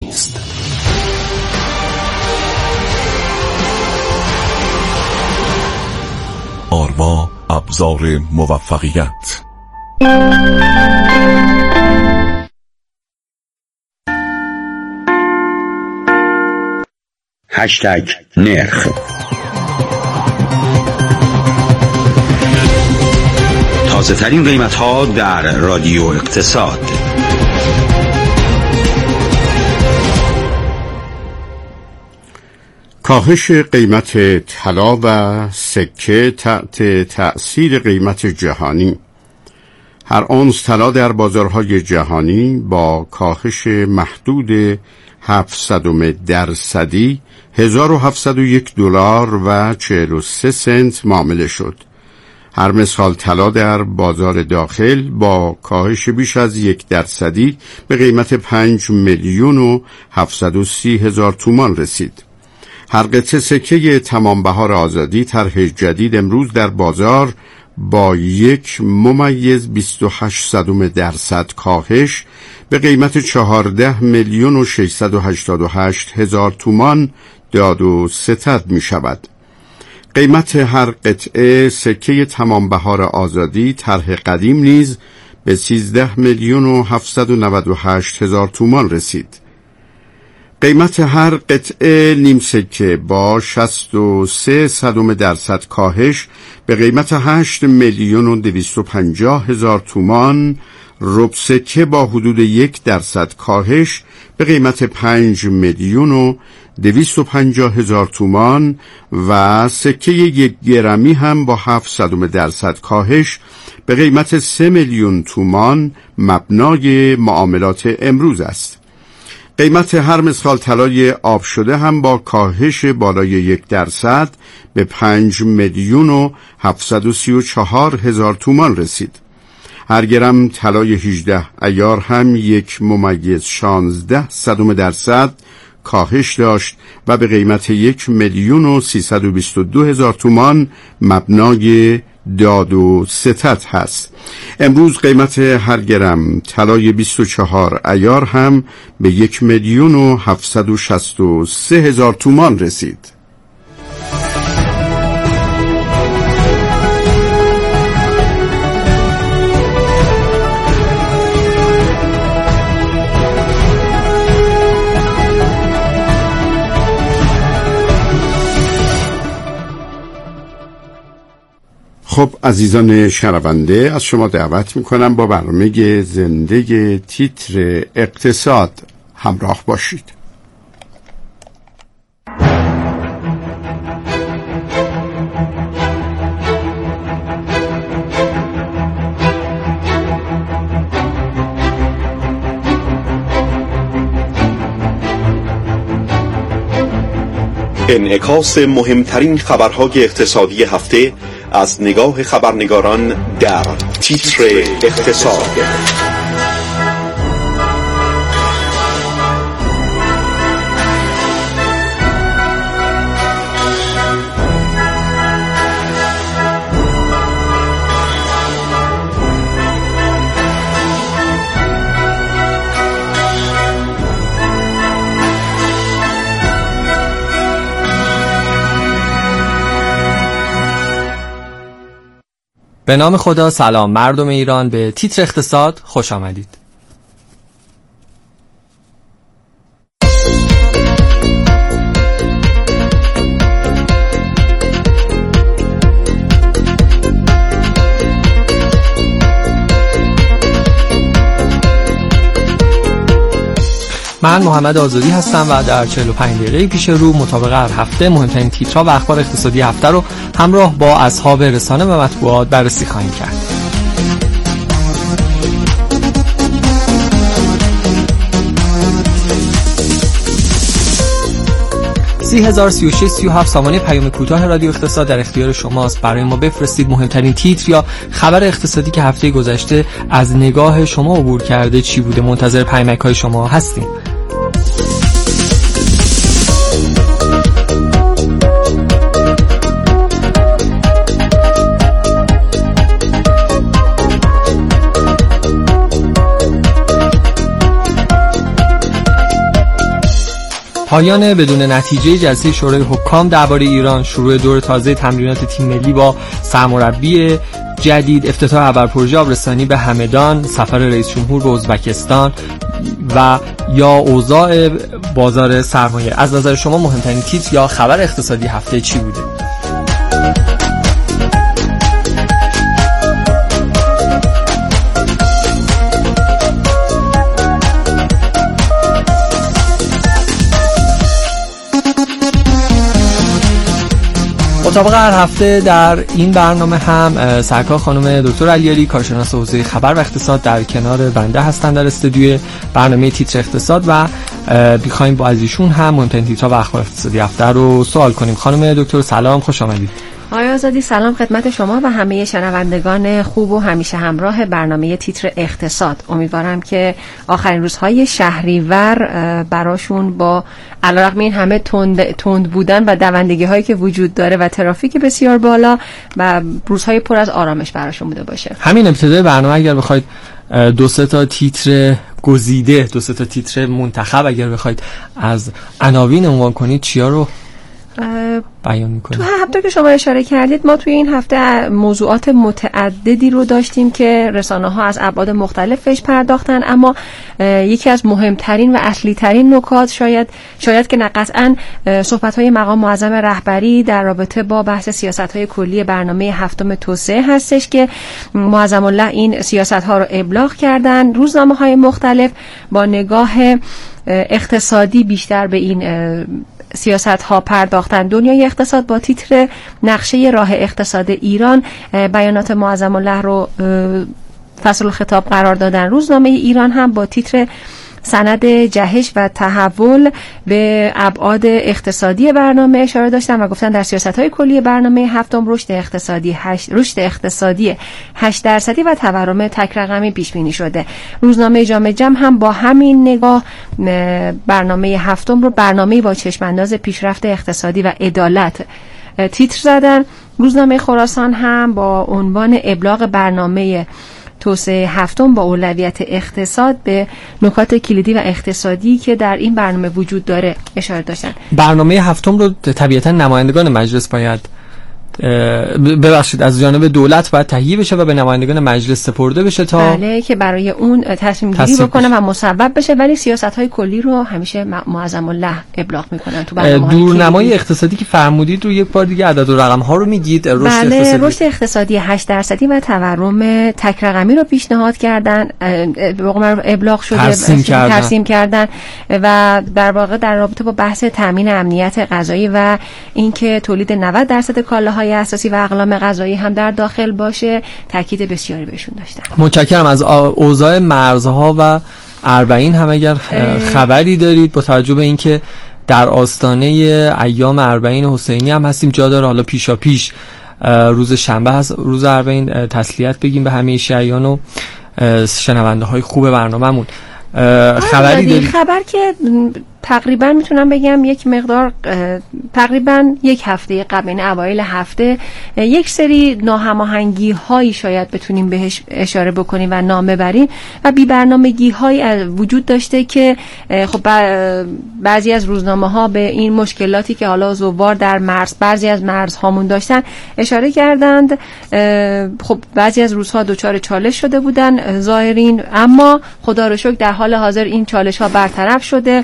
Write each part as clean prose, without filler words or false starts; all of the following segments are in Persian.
است. آرما ابزار موفقیت. هشتگ نرخ. تازه ترین قیمت ها در رادیو اقتصاد. کاهش قیمت طلا و سکه تحت تأثیر قیمت جهانی. هر اونس طلا در بازارهای جهانی با کاهش محدود 0.07% 1701 دلار و 43 سنت معامله شد. هر مسخال طلا در بازار داخل با کاهش بیش از 1% به قیمت 5,730,000 تومان رسید. هر قطعه سکه تمام بهار آزادی طرح جدید امروز در بازار با 1.28% کاهش به قیمت 14,688,000 تومان داد و ستد می شود. قیمت هر قطعه سکه تمام بهار آزادی طرح قدیم نیز به 13,798,000 تومان رسید. قیمت هر قطعه نیم سکه با 63% کاهش به قیمت 8,250,000 تومان، ربع سکه با حدود 1% کاهش به قیمت 5,250,000 تومان و سکه 1 گرمی هم با 0.07% کاهش به قیمت 3,000,000 تومان مبنای معاملات امروز است. قیمت هر مسخال طلای آب شده هم با کاهش بالای 1% به 5,734,000 تومان رسید. هر گرم طلای 18 عیار هم 1.16% کاهش داشت و به قیمت 1,322,000 تومان مبنای داد و ستد هست. امروز قیمت هر گرم طلای 24 عیار هم به 1,763,000 تومان رسید. خب عزیزان شنونده، از شما دعوت میکنم با برنامه زنده تیتر اقتصاد همراه باشید. انعکاس مهمترین خبرهای اقتصادی هفته از نگاه خبرنگاران در تیتر اقتصاد. به نام خدا. سلام مردم ایران، به تیتر اقتصاد خوش آمدید. من محمد آزادی هستم و در 45 دقیقه پیش رو مطابق هر هفته مهمترین تیترها و اخبار اقتصادی هفته رو همراه با اصحاب رسانه و مطبوعات بررسی خواهیم کرد. $30,036.37 سامانه پیام کوتاه رادیو اقتصاد در اختیار شماست. برای ما بفرستید مهمترین تیتر یا خبر اقتصادی که هفته گذشته از نگاه شما عبور کرده چی بوده. منتظر پیامک‌های شما هستیم. پایان بدون نتیجه جلسه شورای حکام درباره ایران، شروع دور تازه تمرینات تیم ملی با سرمربی جدید، افتتاح ابر پروژه آبرسانی به همدان، سفر رئیس جمهور به ازبکستان و یا اوضاع بازار سرمایه. از نظر شما مهمترین تیتر یا خبر اقتصادی هفته چی بوده؟ مطابق هر هفته در این برنامه هم سرکار خانم دکتر علیاری، کارشناس حوزه خبر و اقتصاد، در کنار بنده هستن در استودیو برنامه تیتر اقتصاد و می‌خوایم با از ایشون هم مهمترین تیترها و اخبار اقتصادی هفته رو سوال کنیم. خانم دکتر سلام، خوش آمدید. آقای آزادی سلام خدمت شما و همه شنوندگان خوب و همیشه همراه برنامه تیتر اقتصاد. امیدوارم که آخرین روزهای شهریور براشون با علیرغم این همه تند بودن و دوندگی هایی که وجود داره و ترافیک بسیار بالا و روزهای پر از آرامش براشون بوده باشه. همین ابتدای برنامه اگر بخواید دو سه تا تیتر گزیده، دو سه تا تیتر منتخب اگر بخواید از عناوین عنوان کنید چیا رو بیان می‌کنید؟ تو هفته که شما اشاره کردید ما توی این هفته موضوعات متعددی رو داشتیم که رسانه‌ها از ابعاد مختلفش پرداختن، اما یکی از مهمترین و اصلی ترین نکات شاید که قطعاً صحبت‌های مقام معظم رهبری در رابطه با بحث سیاست‌های کلی برنامه هفتم توسعه هستش که معظم الله این سیاست‌ها رو ابلاغ کردن. روزنامه‌های مختلف با نگاه اقتصادی بیشتر به این سیاست ها پرداختن. دنیای اقتصاد با تیتر نقشه راه اقتصاد ایران بیانات معظم الله رو فصل خطاب قرار دادن. روزنامه ایران هم با تیتر سند جهش و تحول به ابعاد اقتصادی برنامه اشاره داشتن و گفتن در سیاست‌های کلی برنامه هفتم رشد اقتصادی 8% و تورم تک رقمی پیش بینی شده. روزنامه جامعه جمع هم با همین نگاه برنامه هفتم رو برنامه‌ای با چشم‌انداز پیشرفت اقتصادی و عدالت تیتر زدن. روزنامه خراسان هم با عنوان ابلاغ برنامه توسعه هفتم با اولویت اقتصاد به نکات کلیدی و اقتصادی که در این برنامه وجود داره اشاره داشتن. برنامه هفتم رو طبیعتا نمایندگان مجلس باید از جانب دولت باید تهیه بشه و به نمایندگان مجلس سپرده بشه تا بله که برای اون تصمیم گیری بکنه و مصوب بشه، ولی سیاست‌های کلی رو همیشه معظم الله ابلاغ میکنن تو برنامه. دورنمای اقتصادی که فرمودید رو یک بار دیگه عدد و رقم ها رو میگید؟ رشد اقتصادی 8% و تورم تک رقمی رو پیشنهاد کردن، ابلاغ شده، ترسیم کردن و در واقع در رابطه با بحث تامین امنیت غذایی و اینکه تولید 90% کالاهای اساسی و اقلام غذایی هم در داخل باشه تاکید بسیاری بهشون داشتن. متشکرم. از اوضاع مرزها و اربعین هم اگر خبری دارید با توجه به اینکه در آستانه ایام اربعین حسینی هم هستیم، جا داره حالا پیشا پیش روز شنبه هست، روز اربعین، تسلیت بگیم به همه شیعیان و شنونده های خوب برنامه‌مون. خبری دارید؟ خبر که تقریبا میتونم بگم یک مقدار تقریبا یک هفته قبل، این اوایل هفته، یک سری ناهماهنگی هایی شاید بتونیم بهش اشاره بکنیم و نام ببریم و بی برنامگی هایی وجود داشته که خب بعضی از روزنامه ها به این مشکلاتی که حالا زوار در بعضی از مرزهامون داشتن اشاره کردند. خب بعضی از روزها دچار چالش شده بودن زائرین، اما خدا رو شکر در حال حاضر این چالش ها برطرف شده،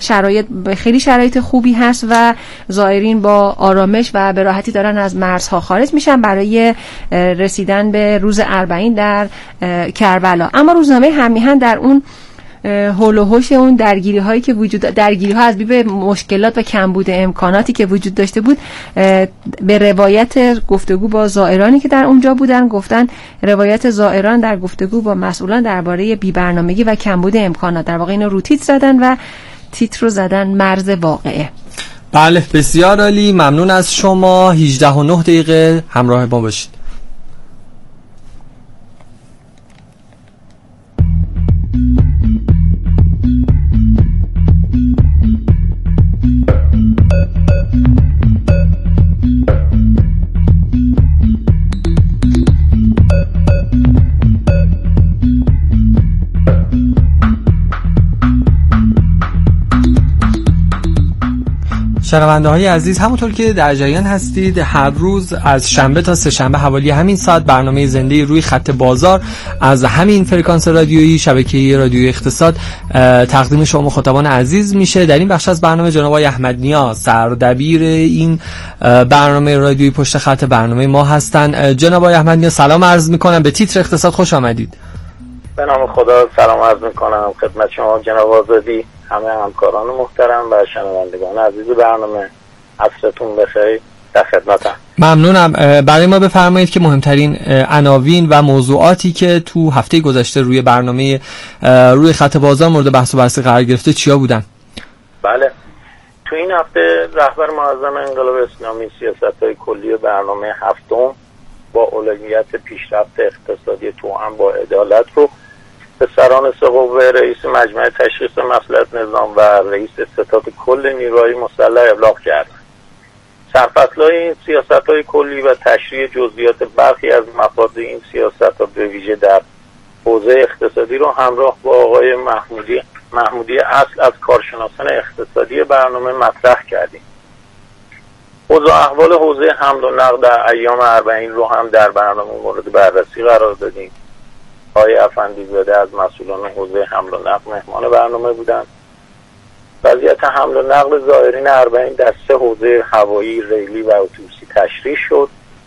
خیلی شرایط خوبی هست و زائرین با آرامش و به راحتی دارن از مرزها خارج میشن برای رسیدن به روز اربعین در کربلا. اما روزنامه همیهن در اون هول و هوش اون درگیری ها از باب مشکلات و کمبود امکاناتی که وجود داشته بود، به روایت گفتگو با زائرانی که در اونجا بودن گفتن روایت زائران در گفتگو با مسئولان درباره بی‌برنامگی و کمبود امکانات، در واقع اینو رو تیتر زدن و تیتر رو زدن مرز واقعه. بله بسیار عالی، ممنون از شما. 18:09 همراه ما باشید. شنونده های عزیز، همونطور که در جریان هستید هر روز از شنبه تا سه شنبه حوالی همین ساعت برنامه زنده روی خط بازار از همین فرکانس رادیویی شبکه رادیویی اقتصاد تقدیم شما مخاطبان عزیز میشه. در این بخش از برنامه جناب آقای احمد نیا سردبیر این برنامه رادیویی پشت خط برنامه ما هستن. جناب آقای احمد نیا سلام عرض میکنم، به تیتر اقتصاد خوش آمدید. به نام خدا سلام عرض میکنم خدمت شما جناب آزادی، همه همکاران محترم و شنوندگان عزیز برنامه. عصرتون بخیر، در خدمتم. ممنونم. برای ما بفرمایید که مهمترین عناوین و موضوعاتی که تو هفته گذشته روی برنامه روی خط بازار مورد بحث و بررسی قرار گرفته چیا بودن؟ بله، تو این هفته رهبر معظم انقلاب اسلامی سیاست‌های کلی برنامه هفتم با اولویت پیشرفت اقتصادی توأم با عدالت رو به سران سه قوه، رئیس مجمع تشخیص مصلحت نظام و رئیس ستاد کل نیروهای مسلح ابلاغ کرد. سرفصل‌های این سیاست‌های کلی و تشریح جزئیات برخی از مفاد این سیاست‌ها به ویژه در حوزه اقتصادی رو همراه با آقای محمودی اصل از کارشناسان اقتصادی برنامه مطرح کردیم. اوضاع احوال حوزه حمل و نقل در ایام 40 رو هم در برنامه مورد بررسی قرار دادیم. آقای افندیزاده از مسئولان حوزه حمل و نقل مهمان برنامه بودند. وضعیت حمل و نقل زائرین 40 در 3 حوزه هوایی، ریلی و اتوبوسی تشریح شد.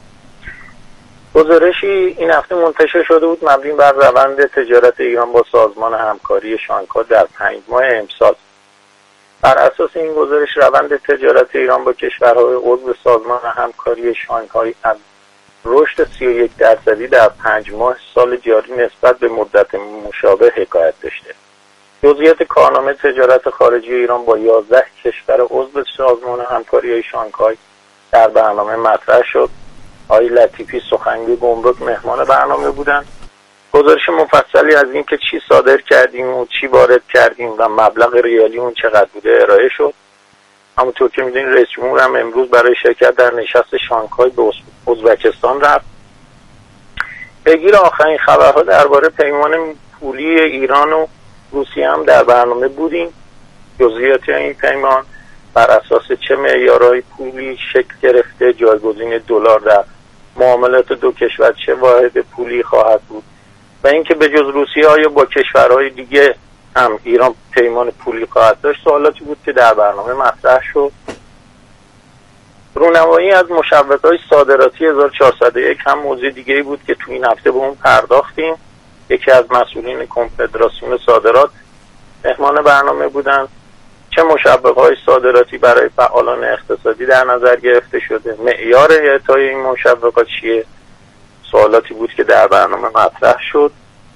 گزارشی این هفته منتشر شده بود مبنی بر روند تجارت ایران با سازمان همکاری شانگهای در 5 ماه امسال. بر اساس این گزارش روند تجارت ایران با کشورهای عضو سازمان همکاری شانگهای از رشد 31% در 5 ماه سال جاری نسبت به مدت مشابه حکایت داشته. جزئیات کارنامه تجارت خارجی ایران با 11 کشور عضو سازمان همکاری شانگهای در برنامه مطرح شد. آقای لطیفی سخنگوی گمرک مهمان برنامه بودند. گزارش مفصلی از این که چی صادر کردیم و چی وارد کردیم و مبلغ ریالی اون چقدر بوده ارائه شد. همونطور که میدونید رئیس جمهور هم امروز برای شرکت در نشست شانگهای به ازبکستان رفت. بگیر آخرین خبرها درباره پیمان پولی ایران و روسیه هم در برنامه بودیم. جزئیات این پیمان بر اساس چه معیارهای پولی شکل گرفته، جایگزین دلار در معاملات دو کشور چه واحد پولی خواهد بود و اینکه به جز روسیه آیا با کشورهای دیگه هم ایران پیمان پولی خواهد داشت سوالاتی بود که در برنامه مطرح شد. رونمایی از مشوق‌های صادراتی 1401 هم موضوع دیگه‌ای بود که تو این هفته به اون پرداختیم. یکی از مسئولین کنفدراسیون صادرات مهمان برنامه بودند. چه مشوق‌های صادراتی برای فعالان اقتصادی در نظر گرفته شده؟ معیار اعطای این مشوقات چیه؟ سوالاتی بود که در برنامه مطرح شد.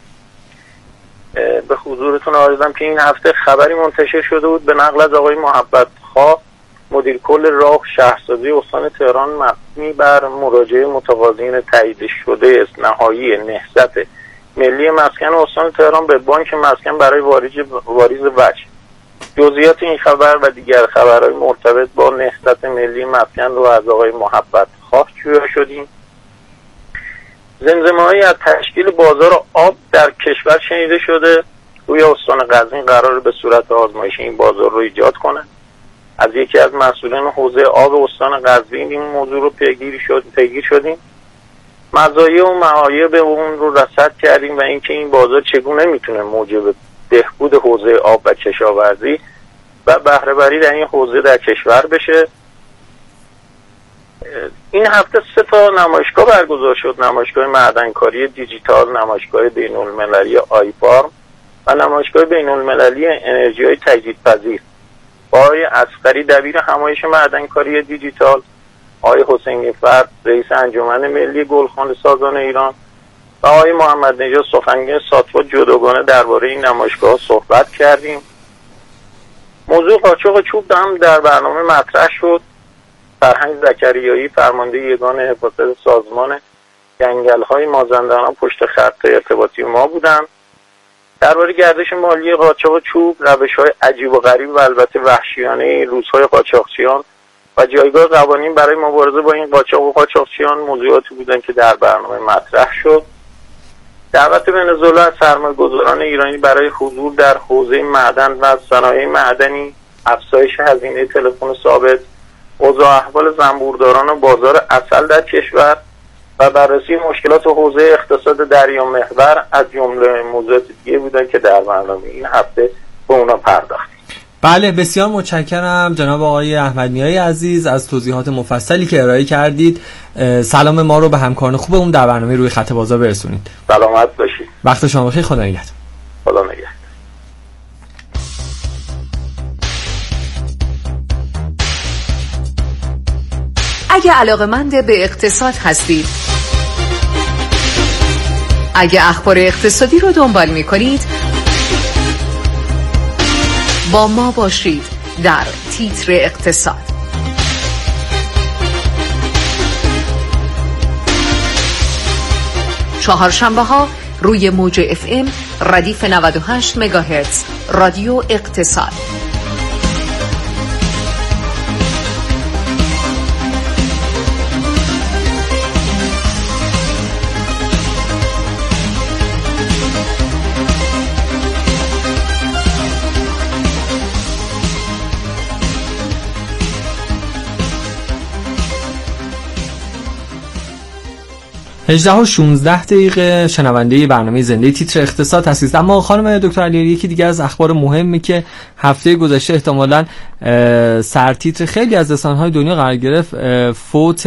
به حضورتون عرضم که این هفته خبری منتشر شده بود به نقل از آقای محبت خواه مدیر کل راه شهرسازی استان تهران مبنی بر مراجعه متقاضیین تایید شده نهایی نهضت ملی مسکن استان تهران به بانک مسکن برای واریز وجه. جزئیات این خبر و دیگر خبرهای مرتبط با نهضت ملی مسکن رو از آقای محبت خواه جویا شدیم. زمزمه‌هایی از تشکیل بازار آب در کشور شنیده شده. روی استان قزوین قراره به صورت آزمایشی این بازار رو ایجاد کنه. از یکی از مسئولان حوزه آب استان قزوین این موضوع رو پیگیر شدیم. مزایا و معایب اون رو رصد کردیم و اینکه این بازار چگونه میتونه موجب بهبود حوزه آب و کشاورزی و بهره وری در این حوزه در کشور بشه. این هفته 3 تا نمایشگاه برگزار شد. نمایشگاه معدنکاری دیجیتال، نمایشگاه بین‌المللی آیفارم و نمایشگاه بین‌المللی انرژی‌های تجدیدپذیر. آقای اصغری دبیر همایش معدنکاری دیجیتال، آقای حسینی فرد رئیس انجمن ملی گلخانه سازان ایران و آقای محمد نژاد سخنگوی ساتوا جداگانه درباره این نمایشگاه صحبت کردیم. موضوع قاچاق چوب هم در برنامه مطرح شد. فرهنگ زکریایی فرمانده یگان حفاظت سازمان جنگل‌های مازندران پشت خط ارتباطی ما بودند. درباره گردش مالی قاچاق چوب، روش‌های عجیب و غریب و البته وحشیانه روزهای قاچاقچیان و جایگاه قوانین برای مبارزه با این قاچاق و قاچاقچیان موضوعاتی بودند که در برنامه مطرح شد. دعوت ونزوئلا از سرمایه‌گذاران ایرانی برای حضور در حوزه معدن و صنایع معدنی، افزایش هزینه تلفن ثابت اوضاع احوال زنبورداران و بازار عسل در کشور و بررسی مشکلات حوزه اقتصاد دریامحور از جمله موضوعات دیگه بودن که در برنامه این هفته به اونا پرداختیم. بله، بسیار متشکرم جناب آقای احمدنیایی عزیز از توضیحات مفصلی که ارائه کردید. سلام ما رو به همکاران خوبمون در برنامه روی خط بازار برسونید. سلامت باشید. وقت شما بخیر. خدا نگهدار. خدا نگهدار. اگه علاقه‌مند به اقتصاد هستید، اگه اخبار اقتصادی رو دنبال می‌کنید، با ما باشید در تیتر اقتصاد. چهارشنبه‌ها روی موج FM ردیف 98 مگاهرتز رادیو اقتصاد. هجده و 16 دقیقه شنونده برنامه زنده تیتر اقتصاد هستید. اما خانم دکتر علیاری، یکی دیگه از اخبار مهمی که هفته گذشته احتمالاً سرتیتر خیلی از رسانه‌های دنیا قرار گرفت، فوت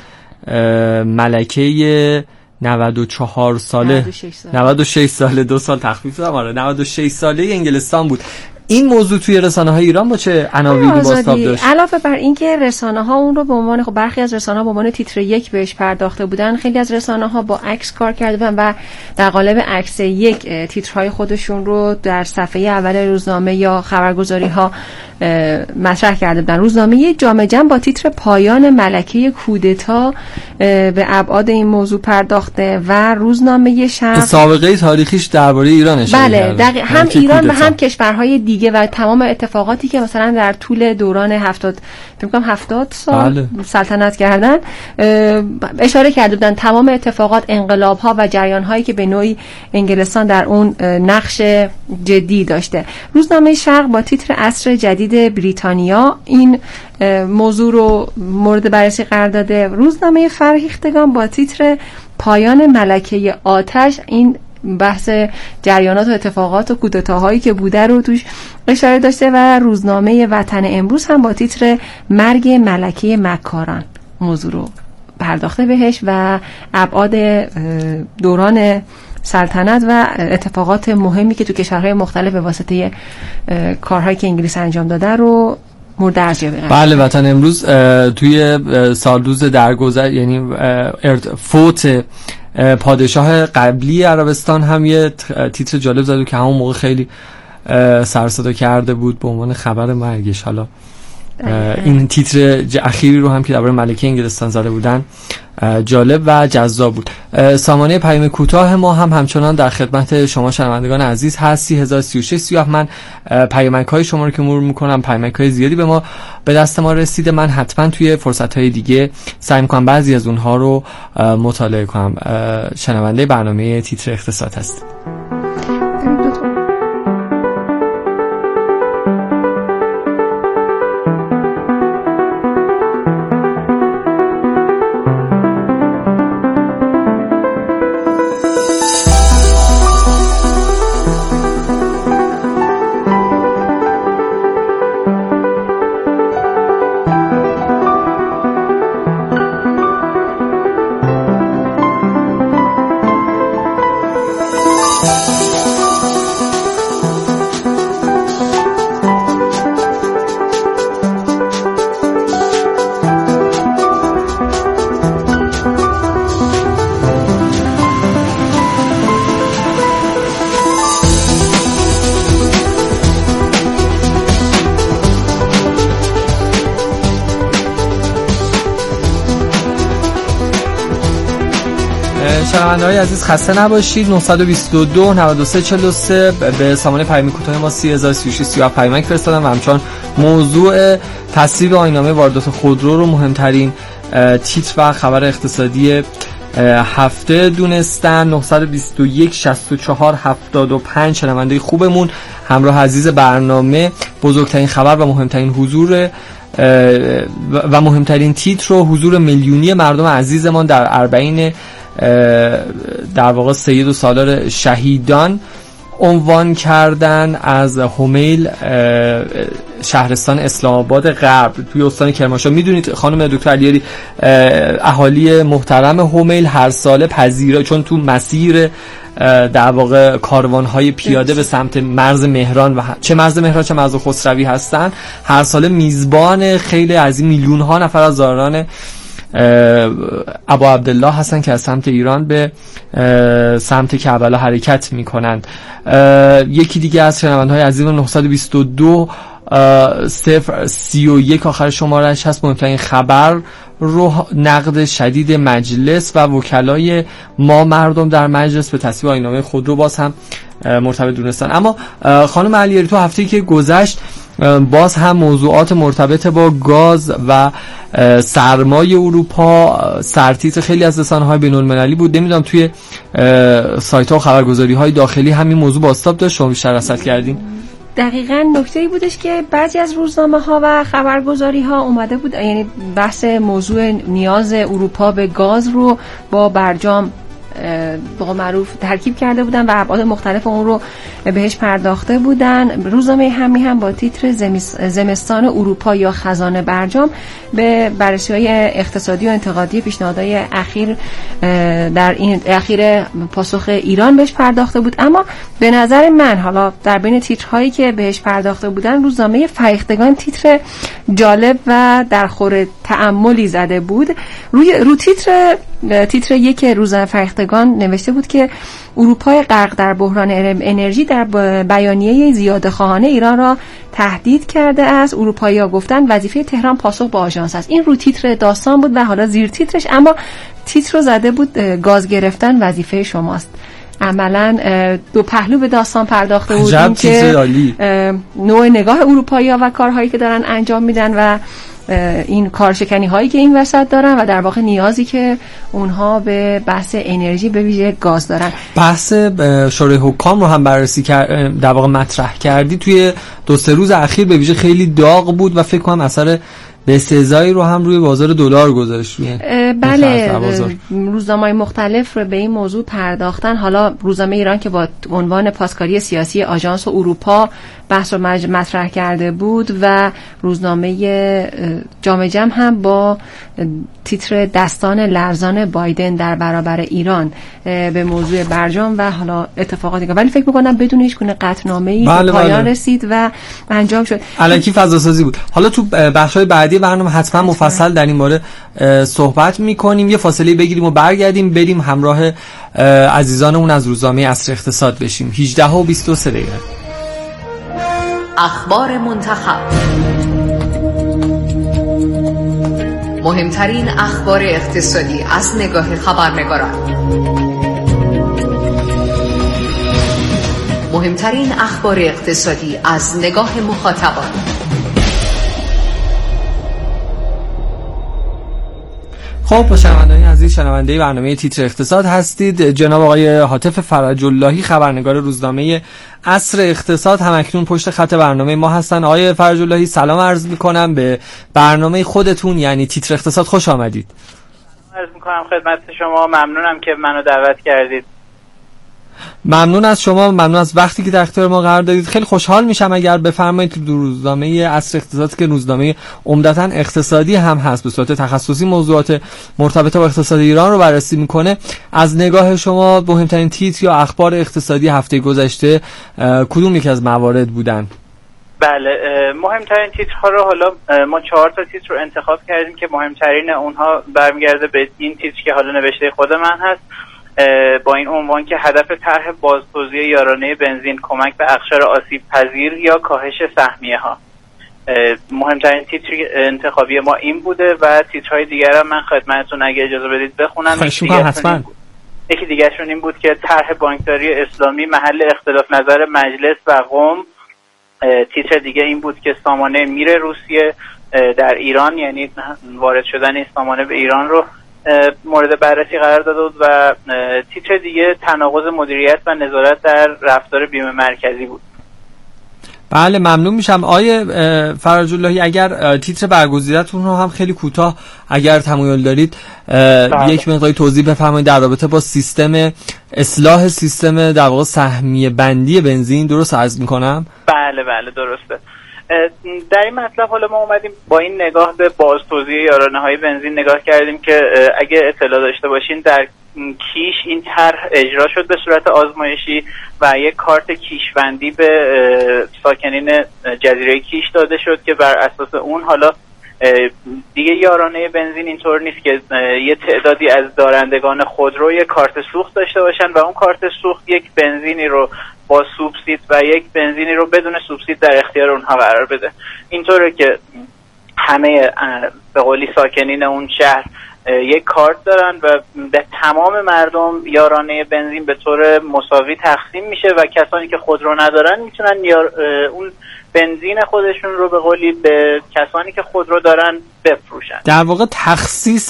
ملکه 94 ساله 96 ساله 2 سال تخفیف دادم، آره 96 ساله انگلستان بود. این موضوع توی رسانه‌های ایران با چه عناوینی بازتاب داشت؟ علاوه بر اینکه رسانه‌ها اون رو به عنوان برخی از رسانه‌ها به عنوان تیتر 1 بهش پرداخته بودن، خیلی از رسانه‌ها با عکس کار کردن و در قالب عکس 1 تیترهای خودشون رو در صفحه اول روزنامه یا خبرگزاری‌ها مطرح کرده بودن. روزنامه جامعه جمع با تیتر پایان ملکه کودتا به ابعاد این موضوع پرداخته و روزنامه شرق سابقه تاریخیش درباره ایران اشاره کرده. بله، هم ایران و هم کشورهای دیگه و تمام اتفاقاتی که مثلا در طول دوران 70 سال سلطنت کردن اشاره کرده بودن. تمام اتفاقات، انقلاب‌ها و جریان‌هایی که به نوعی انگلستان در اون نقش جدی داشته. روزنامه شرق با تیتر عصر جدید بریتانیا این موضوع رو مورد بررسی قرار داده. روزنامه فرهیختگان با تیتر پایان ملکه آتش این بحث جریانات و اتفاقات و کودتاهایی که بوده رو توش اشاره داشته و روزنامه وطن امروز هم با تیتر مرگ ملکه مکاران موضوع رو پرداخته بهش و ابعاد دوران سلطنت و اتفاقات مهمی که تو کشورهای مختلف به واسطه کارهایی که انگلیس انجام داده رو مورد ارزیابی قرار. بله، وطن امروز توی سالروز درگذر یعنی فوت پادشاه قبلی عربستان هم یه تیتر جالب زد که همون موقع خیلی سر صدا کرده بود به عنوان خبر مرگش. حالا این تیتر اخیری رو هم که درباره ملکه انگلستان زده بودن جالب و جذاب بود. سامانه پیام کوتاه ما هم همچنان در خدمت شما شنوندگان عزیز هست. 3036 37. من پیامک‌های شما رو که مرور می‌کنم، پیامک‌های زیادی به دست ما رسیده. من حتما توی فرصت‌های دیگه سعی می‌کنم بعضی از اونها رو مطالعه کنم. شنونده برنامه تیتر اقتصاد هست. شنونده‌های عزیز خسته نباشید. 922 93 43 به سامانه پیام کوتاه ما 3036 37 پیامک فرستادم و همچنان موضوع تصویب آیین‌نامه واردات خودرو رو مهمترین تیتر و خبر اقتصادی هفته دونستن. 921 64 75 شنونده خوبمون، همراه عزیز برنامه، بزرگترین خبر و مهمترین حضور و مهمترین تیتر رو حضور میلیونی مردم عزیزمان در اربعین در واقع سید و سالار شهیدان عنوان کردن از همیل، شهرستان اسلام آباد غرب توی استان کرمانشاه. میدونید خانم دکتر علیاری، اهالی محترم همیل هر ساله پذیرا، چون تو مسیر در واقع کاروان‌های پیاده به سمت مرز مهران و چه مرز مهران چه مرز خسروی هستن، هر ساله میزبان خیلی از این میلیون‌ها نفر از زائران ابا عبدالله هستن که از سمت ایران به سمت کربلا حرکت میکنند. یکی دیگه از شنونده‌های عزیز 922 031 آخر شماره‌اش هست. مهمترین خبر رو نقد شدید مجلس و وکلای ما مردم در مجلس به تصویب آیین‌نامه خود رو باز هم مرتبط دونستن. اما خانم علیاری، تو هفته‌ای که گذشت باز هم موضوعات مرتبط با گاز و سرمای اروپا سرتیتر خیلی از رسانه‌های بین‌المللی بود. نمیدونم توی سایت‌ها و خبرگزاری‌های داخلی همین موضوع بازتاب داشت، شما بیشتر رصد کردین؟ دقیقاً نکته‌ای بودش که بعضی از روزنامه‌ها و خبرگزاری‌ها اومده بود، یعنی بحث موضوع نیاز اروپا به گاز رو با برجام به قول معروف ترکیب کرده بودن و ابعاد مختلف اون رو بهش پرداخته بودن. روزنامه هم با تیتر زمستان اروپا یا خزانه برجام به بررسی‌های اقتصادی و انتقادی پیشنهادهای اخیر پاسخ ایران بهش پرداخته بود. اما به نظر من حالا در بین تیترهایی که بهش پرداخته بودن، روزنامه فرهیختگان تیتر جالب و در خور تأملی زده بود. رو تیتر یک روزنامه فرهیختگان نوشته بود که اروپای غرق در بحران انرژی در بیانیه زیاده‌خواهانه ایران را تهدید کرده است. اروپایی‌ها گفتند وظیفه تهران پاسخ به آژانس است. این رو تیتر داستان بود و حالا زیر تیترش اما تیتر رو زده بود گاز گرفتن وظیفه شماست. عملاً دو پهلو به داستان پرداخته بودیم که نوع نگاه اروپایی‌ها و کارهایی که دارن انجام میدن و این کارشکنی هایی که این وسط دارن و در واقع نیازی که اونها به بحث انرژی به ویژه گاز دارن. بحث شورای حکام رو هم بررسی کرد، در واقع مطرح کردی. توی 2-3 روز اخیر به ویژه خیلی داغ بود و فکر کنم اثر به سزایی رو هم روی بازار دلار گذاشت. بله، روزنامه‌های مختلف رو به این موضوع پرداختن. حالا روزنامه ایران که با عنوان پاسکاری سیاسی آژانس و اروپا بحث رو مطرح کرده بود و روزنامه جامعه جمع هم با تیتر دستان لرزان بایدن در برابر ایران به موضوع برجام و حالا اتفاقات دیگه، ولی فکر می‌کنم بدون هیچ گونه قطعنامه‌ای به پایان رسید و انجام شد. الکی فضاسازی بود. حالا تو بخش‌های بعدی برنامه حتما مفصل در این باره صحبت می‌کنیم. یه فاصله بگیریم و برگردیم بریم همراه عزیزانمون از روزنامه عصر اقتصاد بشیم. 18:23 دقیقه. اخبار منتخب، مهمترین اخبار اقتصادی از نگاه خبرنگاران، مهمترین اخبار اقتصادی از نگاه مخاطبان. خب با شنوندگان عزیز، شنونده برنامه تیتر اقتصاد هستید. جناب آقای حاتف فرج اللهی، خبرنگار روزنامه عصر اقتصاد، هم اکنون پشت خط برنامه ما هستن. آقای فرج اللهی سلام عرض میکنم به برنامه خودتون، یعنی تیتر اقتصاد. خوش آمدید. عرض میکنم خدمت شما، ممنونم که منو دعوت کردید. ممنون از شما، ممنون از وقتی که در اختیار ما قرار دادید. خیلی خوشحال میشم اگر بفرمایید تو روزنامه عصر اقتصاد که روزنامه عمدتاً اقتصادی هم هست، به صورت تخصصی موضوعات مرتبط با اقتصاد ایران رو بررسی میکنه، از نگاه شما مهمترین تیتر یا اخبار اقتصادی هفته گذشته کدوم یکی از موارد بودن؟ بله، مهمترین تیترها رو حالا ما 4 تا تیتر رو انتخاب کردیم که مهمترین اونها برمیگرده به این تیتر که حالا نوشته خود من هست، با این عنوان که هدف طرح بازتوزیع یارانه بنزین کمک به اقشار آسیب پذیر یا کاهش سهمیه ها. مهمترین تیتر انتخابی ما این بوده و تیترهای دیگر هم من خدمتتون اگه اجازه بدید بخونم. یکی دیگرشون این بود که طرح بانکداری اسلامی محل اختلاف نظر مجلس و قم. تیتر دیگه این بود که سامانه میر روسیه در ایران، یعنی وارد شدن این سامانه به ایران رو مورد بررسی قرار داده بود و تیتر دیگه تناقض مدیریت و نظارت در رفتار بیمه مرکزی بود. بله ممنون میشم. آیه فرج اللهی اگر تیتر برگزیدتون رو هم خیلی کوتاه اگر تمایل دارید یک مقداری توضیح بفرمایید در رابطه با سیستم اصلاح سیستم در واقع سهمیه بندی بنزین. درست عرض میکنم؟ بله درسته. در این مطلب حالا ما اومدیم با این نگاه به باز توزیع یارانه‌های بنزین نگاه کردیم که اگه اطلاع داشته باشین در کیش این طرح اجرا شد به صورت آزمایشی و یک کارت کیشبندی به ساکنین جزیره کیش داده شد که بر اساس اون حالا دیگه یارانه بنزین اینطور نیست که یه تعدادی از دارندگان خودرو یک کارت سوخت داشته باشن و اون کارت سوخت یک بنزینی رو با سوبسید و یک بنزینی رو بدون سوبسید در اختیار اونها قرار بده. اینطوره که همه به قولی ساکنین اون شهر یک کارت دارن و به تمام مردم یارانه بنزین به طور مساوی تقسیم میشه و کسانی که خودرو ندارن میتونن اون بنزین خودشون رو به قولی به کسانی که خودرو دارن بفروشن. در واقع تخصیص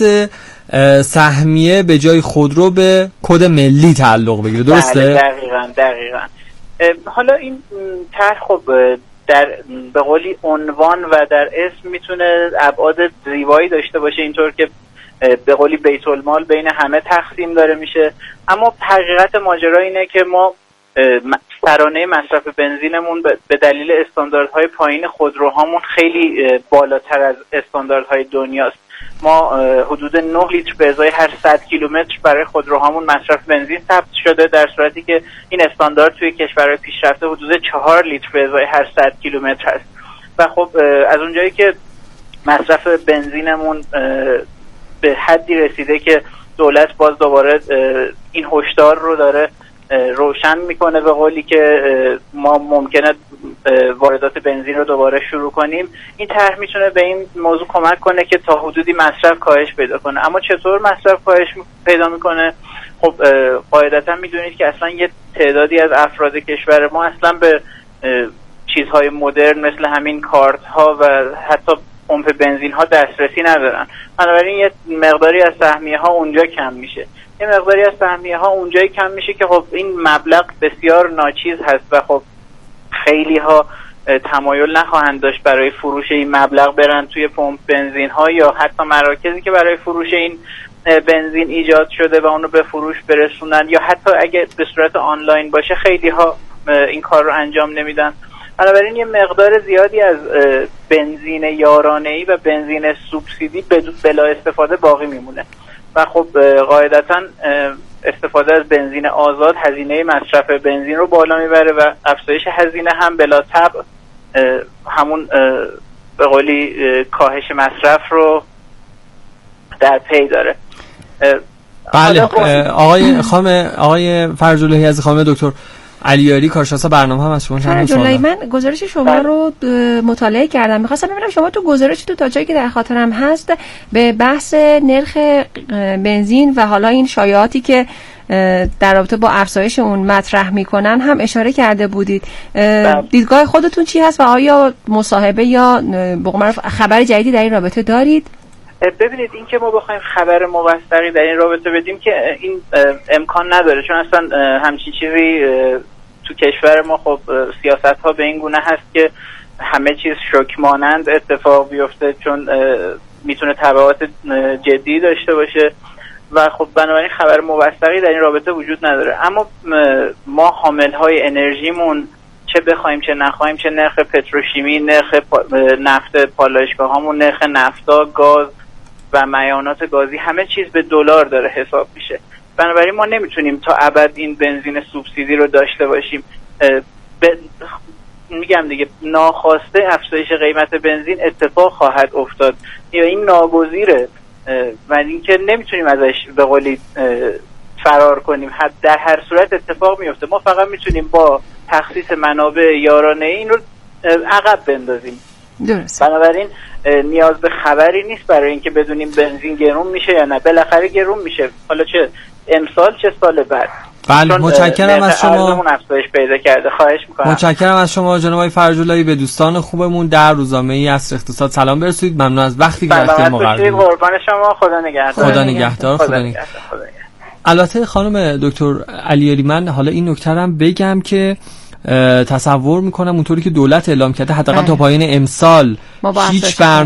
سهمیه به جای خودرو به کد ملی تعلق بگیره. درسته؟ بله دقیقاً. حالا این طرح خب در به قولی عنوان و در اسم میتونه ابعاد زیبایی داشته باشه، اینطور که به قولی بیت المال بین همه تقسیم داره میشه، اما حقیقت ماجرا اینه که ما ترانه مصرف بنزینمون به دلیل استانداردهای پایین خودروهامون خیلی بالاتر از استانداردهای دنیاست. ما حدود 9 لیتر به ازای هر 100 کیلومتر برای خودروهامون مصرف بنزین ثبت شده، در صورتی که این استاندارد توی کشورهای پیشرفته حدود 4 لیتر به ازای هر 100 کیلومتر هست. و خب از اونجایی که مصرف بنزینمون به حدی رسیده که دولت باز دوباره این هشدار رو داره روشن میکنه به قولی که ما ممکنه واردات بنزین رو دوباره شروع کنیم، این طرح میتونه به این موضوع کمک کنه که تا حدودی مصرف کاهش پیدا کنه. اما چطور مصرف کاهش پیدا میکنه؟ خب قاعدتا میدونید که اصلا یه تعدادی از افراد کشور ما اصلا به چیزهای مدرن مثل همین کارت ها و حتی پمپ بنزین ها دسترسی ندارن، بنابراین یه مقداری از سهمیه ها اونجا کم میشه. یه مقداری از سهمیه ها اونجایی کم میشه که خب این مبلغ بسیار ناچیز هست و خب خیلی ها تمایل نخواهند داشت برای فروش این مبلغ برن توی پمپ بنزین ها یا حتی مراکزی که برای فروش این بنزین ایجاد شده و اونو به فروش برسونن، یا حتی اگه به صورت آنلاین باشه خیلی ها این کار رو انجام نمیدن. بنابراین یه مقدار زیادی از بنزین یارانه‌ای و بنزین سوبسیدی بلا استفاده باقی میمونه و خب قاعدتاً استفاده از بنزین آزاد هزینه مصرف بنزین رو بالا میبره و افزایش هزینه هم بلا تبع همون به قولی کاهش مصرف رو در پی داره. بله آقای فرج اللهی از خانم دکتر علیاری کارشناس برنامه هم از شما سوال. من گزارش شما رو مطالعه کردم، می‌خواستم ببینم شما تو گزارشتون تا جایی که در خاطرم هست به بحث نرخ بنزین و حالا این شایعاتی که در رابطه با افزایش اون مطرح میکنن هم اشاره کرده بودید. دیدگاه خودتون چی هست و آیا مصاحبه یا به قول معروف خبر جدیدی در این رابطه دارید؟ ببینید این که ما بخوایم خبر موثقی در این رابطه بدیم که این امکان نداره، چون اصلا همچین چیزی تو کشور ما خب سیاست ها به این گونه هست که همه چیز شوک مانند اتفاق بیفته، چون میتونه تبعات جدی داشته باشه و خب بنابراین خبر موثقی در این رابطه وجود نداره. اما ما حامل های انرژیمون چه بخوایم چه نخوایم، چه نرخ پتروشیمی، نرخ نفت پالایشگاه هامون، نرخ نفتا، گاز و میانات گازی، همه چیز به دلار داره حساب میشه. بنابراین ما نمیتونیم تا ابد این بنزین سوبسیدی رو داشته باشیم. میگم دیگه ناخواسته افزایش قیمت بنزین اتفاق خواهد افتاد یا این ناگزیره و اینکه نمیتونیم ازش به قولی فرار کنیم، در هر صورت اتفاق میفته. ما فقط میتونیم با تخصیص منابع یارانه این رو عقب بندازیم. درست. بنابراین نیاز به خبری نیست برای اینکه بدونیم بنزین گرون میشه یا نه. بالاخره گرون میشه، حالا چه امسال چه سال بعد. بله متشکرم از شما. افزایش پیدا کرده. خواهش میکنم. متشکرم از شما جناب آقای فرج اللهی. به دوستان خوبمون در روزنامه عصر اقتصاد سلام برسونید. ممنون از وقتی که وقتی ما قرار دادید. قربان شما. خدا نگهدار. خدا نگهدار. خدا نگهدار. البته خانم دکتر علیاری من حالا این نکته هم بگم که تصور میکنم اونطوری که دولت اعلام کرده حداقل تا پایان امسال هیچ